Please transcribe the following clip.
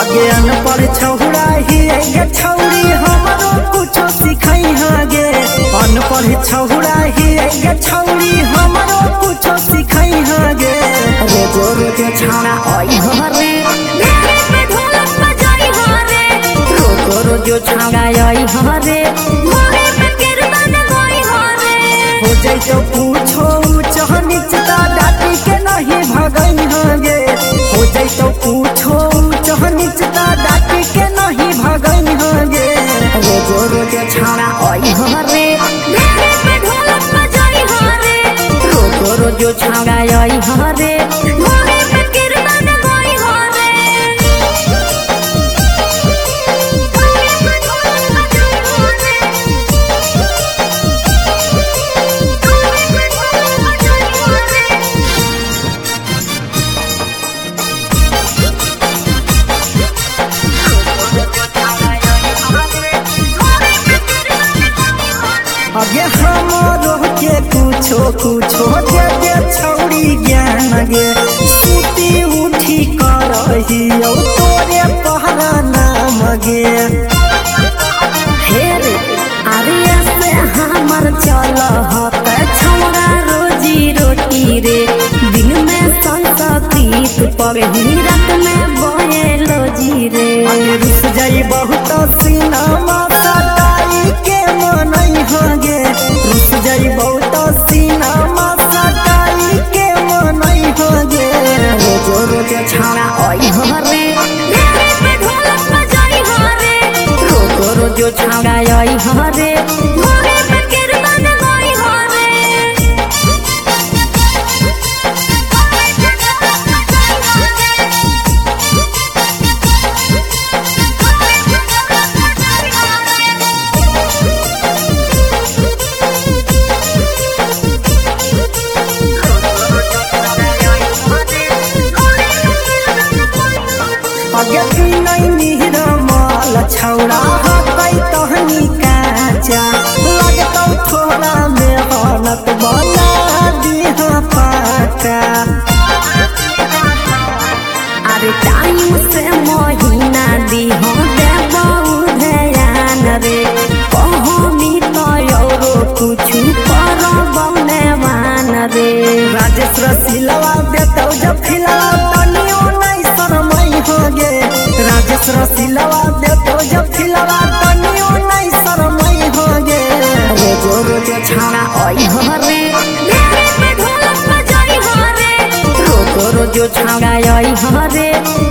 आगे अनपढ़ छौड़ा ही गे छौड़ी हमरो कुछो सिखाई हागे अनपढ़ छौड़ा ही गे छौड़ी हमरो कुछो सिखाई हागे रोज रोज छाड़ा आई हरे रोज रोज छाड़ा आई हरे हो जाए तो पूछो ऊंच नीचता डाटी के नहीं भगई हागे हो जाए तो पूछो ऊंच नीचता डाटी के नहीं भगई हागे रोज रोज छाड़ा आई हरे रोज रोज छाड़ा आई हरे आगे हमरो के कुछो कुछो दे दे छौड़ी ज्ञान गे सूती उठी करही ओ तोरे पहरा नाम गे हे रे अरे से हमर चल हत छौड़ा रोजी रोटी रे दिन में संस्कृत पढ़ी रात में बायोलॉजी रे रुस जाई बहुत सिनेमा सटाई के मनई हागे रुस जाई बहुत सिनेमा सटाई के मनई हागे रोज रोज छाड़ा आई हरे रोज रोज छाड़ा आई हरे आगे नहीं निहरा माल छौड़ा हकै तहनी काचा लगतौ थोड़ा मेहनत बना दिहा पाका अरे टाइम से महीना दिहो देबो ध्यान रे कहमी तो औरो कुछ करबो ने मान रे राजेश रसीलवा देतौ जब खिलावा तनियो नहीं शरमई होगे राजेश रसीलवा देतौ जब खिलावा तनियो नहीं शरमई होगे रोज रोज छाड़ा आई हरे रोज रोज छाड़ा आई हरे